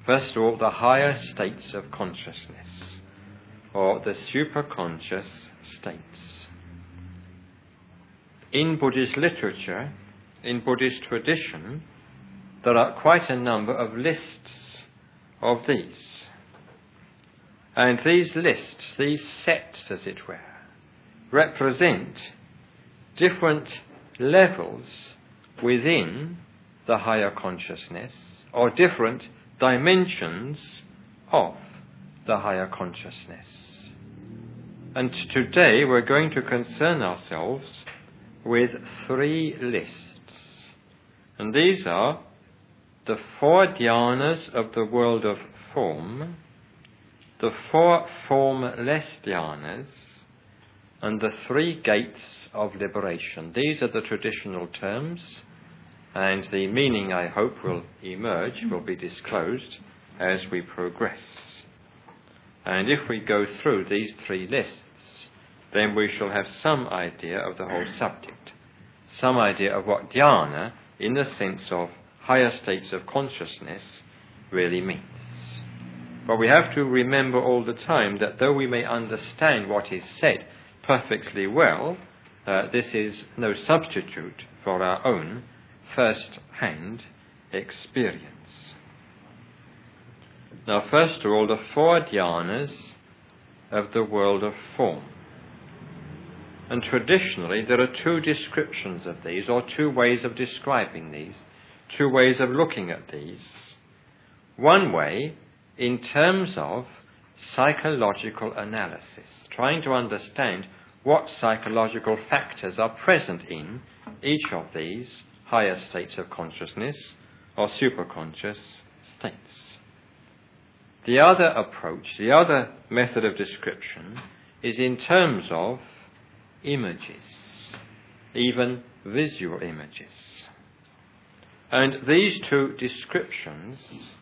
First of all, the higher states of consciousness, or the superconscious states. In Buddhist literature, in Buddhist tradition, there are quite a number of lists of these. And these lists, these sets as it were, represent different levels within the higher consciousness, or different dimensions of the higher consciousness. And today we're going to concern ourselves with 3 lists. And these are the 4 dhyanas of the world of form, the 4 formless dhyanas, and the 3 gates of liberation. These are the traditional terms, and the meaning, I hope, will emerge, will be disclosed as we progress. And if we go through these 3 lists, then we shall have some idea of the whole subject, some idea of what dhyana, in the sense of higher states of consciousness, really means. But we have to remember all the time that though we may understand what is said perfectly well, this is no substitute for our own first-hand experience. Now, first of all, the 4 dhyanas of the world of form. And traditionally, there are 2 descriptions of these, or 2 ways of describing these, 2 ways of looking at these. One way, in terms of psychological analysis, trying to understand what psychological factors are present in each of these higher states of consciousness or superconscious states. The other approach, the other method of description, is in terms of images, even visual images. And these 2 descriptions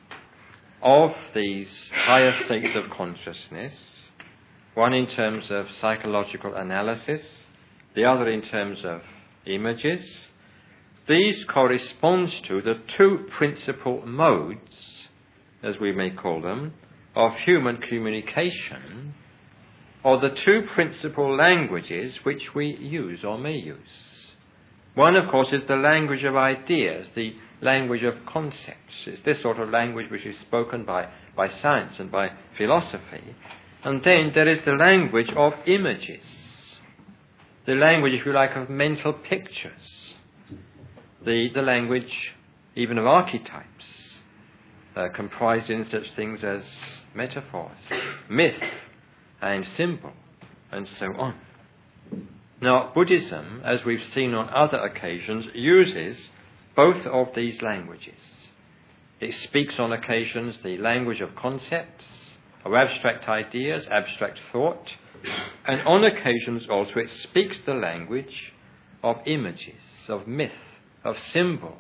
of these higher states of consciousness, one in terms of psychological analysis, the other in terms of images, these correspond to the 2 principal modes, as we may call them, of human communication, or the 2 principal languages which we use or may use. One, of course, is the language of ideas, the language of concepts. It's this sort of language which is spoken by science and by philosophy. And then there is the language of images, the language, if you like, of mental pictures, the language even of archetypes, comprised in such things as metaphors, myth, and symbol, and so on. Now, Buddhism, as we've seen on other occasions, uses both of these languages. It speaks on occasions the language of concepts, of abstract ideas, abstract thought, and on occasions also it speaks the language of images, of myth, of symbol,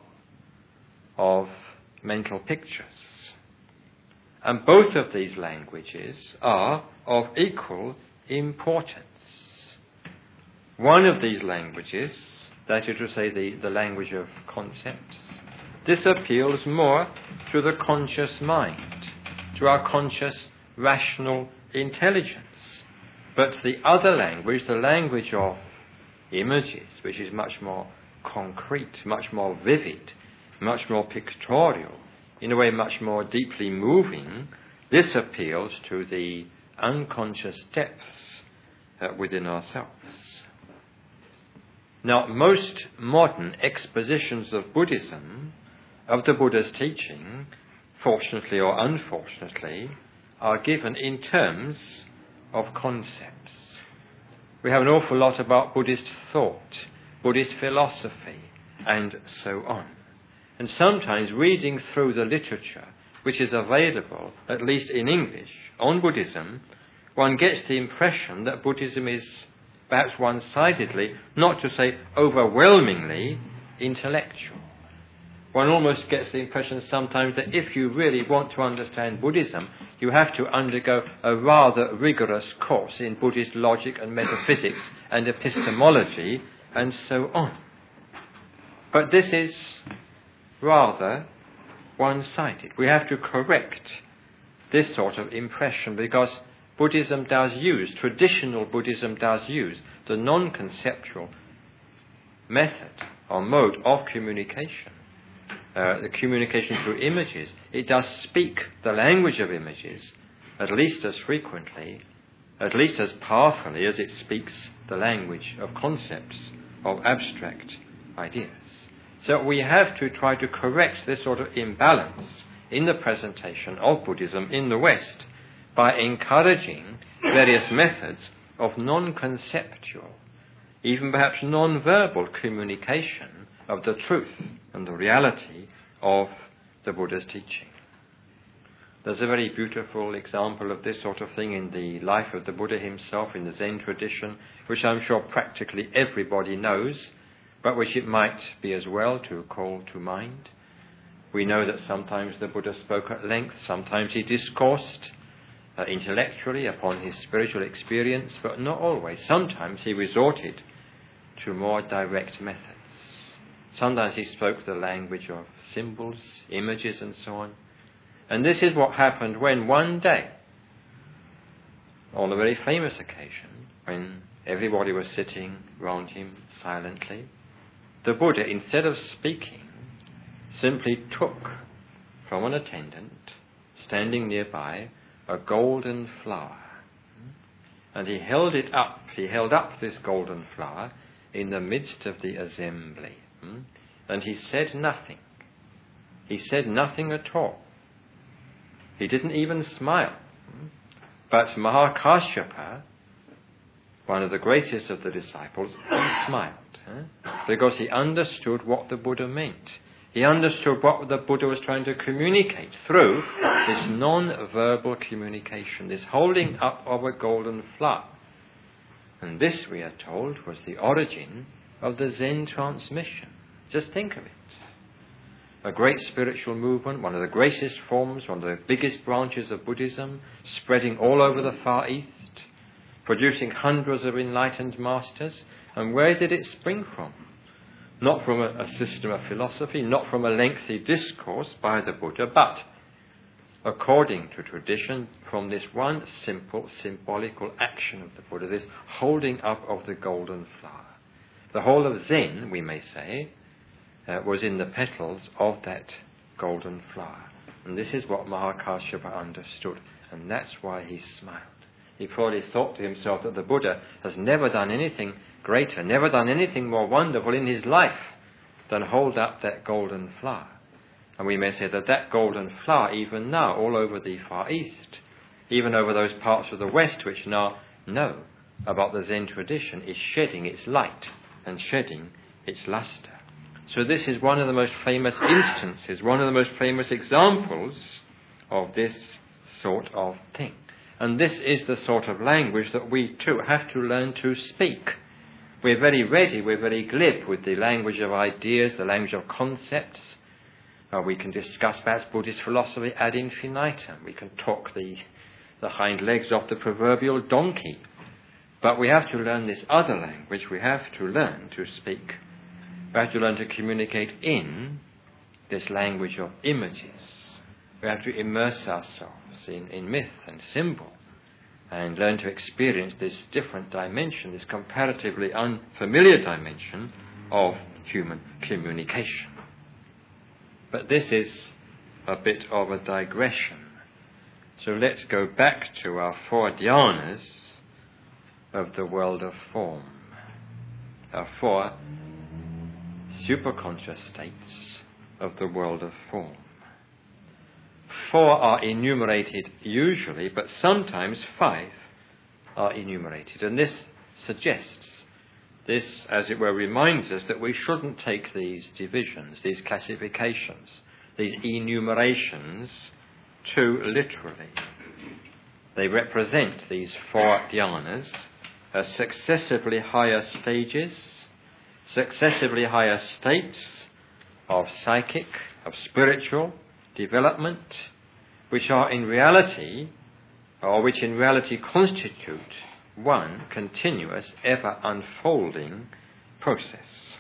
of mental pictures. And both of these languages are of equal importance. One of these languages, that is to say the language of concepts, this appeals more to the conscious mind, to our conscious rational intelligence. But the other language, the language of images, which is much more concrete, much more vivid, much more pictorial, in a way much more deeply moving, this appeals to the unconscious depths within ourselves. Now, most modern expositions of Buddhism, of the Buddha's teaching, fortunately or unfortunately, are given in terms of concepts. We have an awful lot about Buddhist thought, Buddhist philosophy, and so on. And sometimes reading through the literature which is available, at least in English, on Buddhism, one gets the impression that Buddhism is perhaps one-sidedly, not to say overwhelmingly, intellectual. One almost gets the impression sometimes that if you really want to understand Buddhism, you have to undergo a rather rigorous course in Buddhist logic and metaphysics and epistemology and so on. But this is rather one-sided. We have to correct this sort of impression, because Buddhism does use, traditional Buddhism does use, the non-conceptual method or mode of communication, the communication through images. It does speak the language of images at least as frequently, at least as powerfully as it speaks the language of concepts, of abstract ideas. So we have to try to correct this sort of imbalance in the presentation of Buddhism in the West by encouraging various methods of non-conceptual, even perhaps non-verbal communication of the truth and the reality of the Buddha's teaching. There's a very beautiful example of this sort of thing in the life of the Buddha himself in the Zen tradition, which I'm sure practically everybody knows, but which it might be as well to call to mind. We know that sometimes the Buddha spoke at length, sometimes he discoursed intellectually upon his spiritual experience, but not always. Sometimes he resorted to more direct methods. Sometimes he spoke the language of symbols, images, and so on. And this is what happened when one day, on a very famous occasion, when everybody was sitting round him silently, the Buddha, instead of speaking, simply took from an attendant standing nearby a golden flower, and he held it up. He held up this golden flower in the midst of the assembly, and he said nothing. He said nothing at all. He didn't even smile. But Mahakāssyapa, one of the greatest of the disciples, he smiled, because he understood what the Buddha meant. He understood what the Buddha was trying to communicate through this non-verbal communication, this holding up of a golden flower. And this, we are told, was the origin of the Zen transmission. Just think of it. A great spiritual movement, one of the greatest forms, one of the biggest branches of Buddhism, spreading all over the Far East, producing hundreds of enlightened masters. And where did it spring from? Not from a system of philosophy, not from a lengthy discourse by the Buddha, but, according to tradition, from this one simple, symbolical action of the Buddha, this holding up of the golden flower. The whole of Zen, we may say, was in the petals of that golden flower. And this is what Mahakāssyapa understood, and that's why he smiled. He probably thought to himself that the Buddha has never done anything greater, never done anything more wonderful in his life than hold up that golden flower. And we may say that that golden flower, even now, all over the Far East, even over those parts of the West which now know about the Zen tradition, is shedding its light and shedding its luster. So this is one of the most famous instances, one of the most famous examples of this sort of thing. And this is the sort of language that we too have to learn to speak. We're very ready, we're very glib with the language of ideas, the language of concepts. We can discuss perhaps Buddhist philosophy ad infinitum. We can talk the hind legs off the proverbial donkey. But we have to learn this other language. We have to learn to speak. We have to learn to communicate in this language of images. We have to immerse ourselves in myth and symbol and learn to experience this different dimension, this comparatively unfamiliar dimension of human communication. But this is a bit of a digression. So let's go back to our four dhyanas of the world of form, our four superconscious states of the world of form. Four are enumerated usually, but sometimes five are enumerated. And this suggests, this, as it were, reminds us that we shouldn't take these divisions, these classifications, these enumerations too literally. They represent these four dhyanas as successively higher stages, successively higher states of psychic, of spiritual development, which are in reality, or which in reality constitute one continuous, ever unfolding process.